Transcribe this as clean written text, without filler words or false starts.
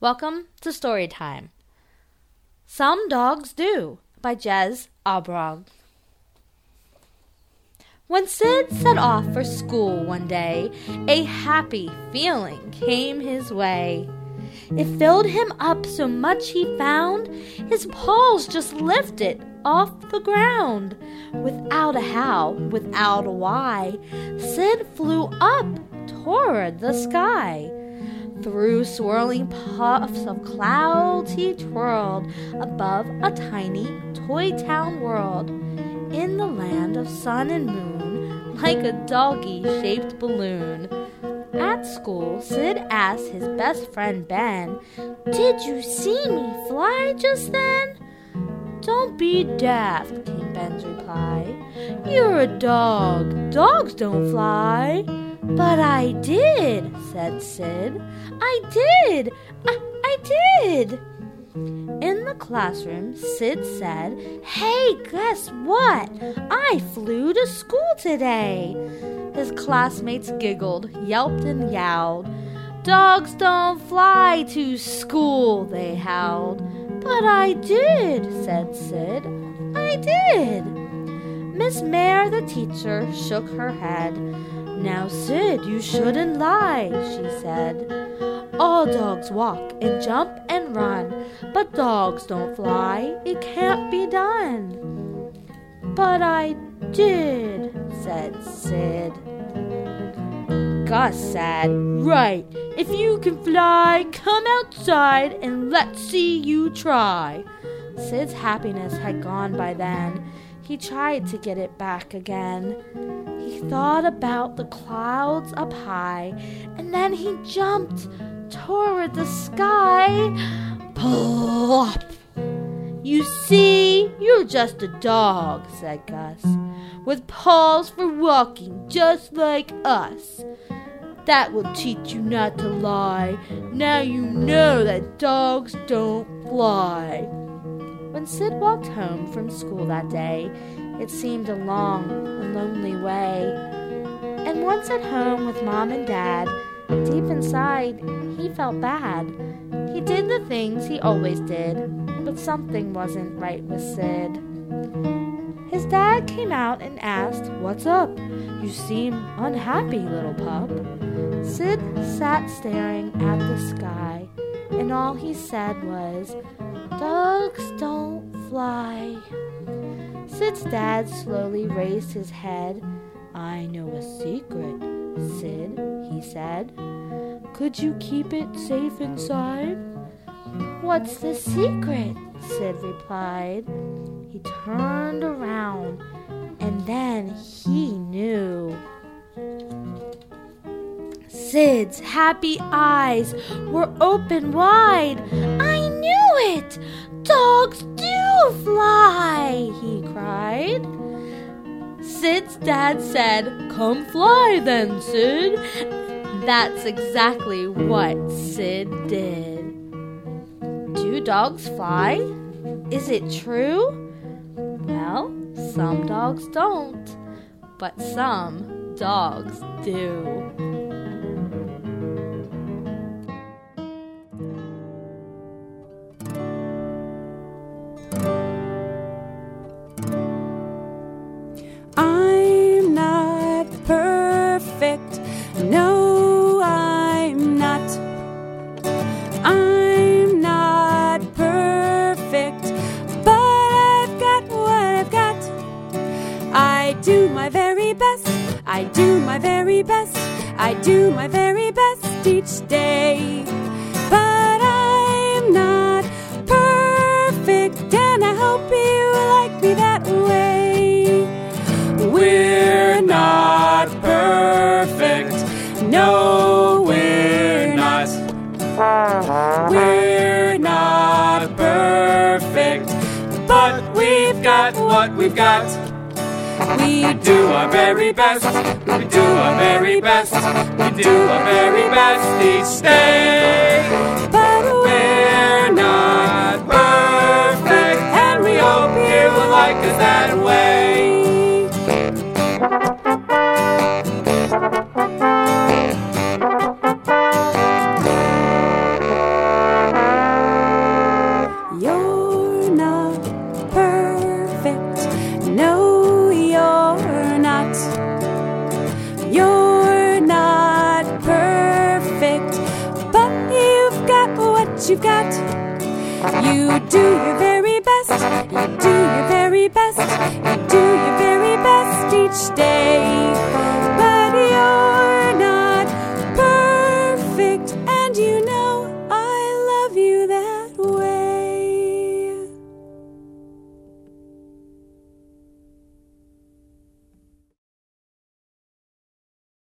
Welcome to Storytime. Some Dogs Do by Jez Abrog. When Sid set off for school one day, a happy feeling came his way. It filled him up so much he found his paws just lifted off the ground. Without a how, without a why, Sid flew up toward the sky. Through swirling puffs of clouds he twirled above a tiny toy town world in the land of sun and moon, like a doggy-shaped balloon. At school, Sid asked his best friend Ben, "Did you see me fly just then?" "Don't be daft," came Ben's reply. "You're a dog. Dogs don't fly." "But I did," said Sid. "I did. I did." In the classroom, Sid said, "Hey, guess what? I flew to school today." His classmates giggled, yelped, and yowled. "Dogs don't fly to school," they howled. "But I did," said Sid. "I did." Miss Mare, the teacher, shook her head. "Now, Sid, you shouldn't lie," she said. "All dogs walk and jump and run, but dogs don't fly. It can't be done." "But I did," said Sid. Gus said, "Right, if you can fly, come outside and let's see you try." Sid's happiness had gone by then. He tried to get it back again. He thought about the clouds up high, and then he jumped toward the sky. Plop! "You see, you're just a dog," said Gus, "with paws for walking just like us. That will teach you not to lie. Now you know that dogs don't fly." When Sid walked home from school that day, it seemed a long and lonely way. And once at home with Mom and Dad, deep inside, he felt bad. He did the things he always did, but something wasn't right with Sid. His dad came out and asked, "What's up? You seem unhappy, little pup." Sid sat staring at the sky, and all he said was, "Dogs don't fly." Sid's dad slowly raised his head. "I know a secret, Sid," he said. "Could you keep it safe inside?" "What's the secret?" Sid replied. He turned around, and then he knew. Sid's happy eyes were open wide. "I knew it! Dogs do fly!" he cried. Sid's dad said, "Come fly then, Sid." That's exactly what Sid did. Do dogs fly? Is it true? Well, some dogs don't, but some dogs do. I'm not perfect. No, I'm not. I'm not perfect, but I've got what I've got. I do my very best. I do my very best. I do my very best each day. But I'm not perfect, and I hope you like me that way. We're not perfect. No, we're not. We're not perfect, but we've got what we've got. We do our very best. We do our very best. We do our very best each day. But we're not perfect, and we hope you will like us that way. what you've got. You do your very best. You do your very best. You do your very best each day.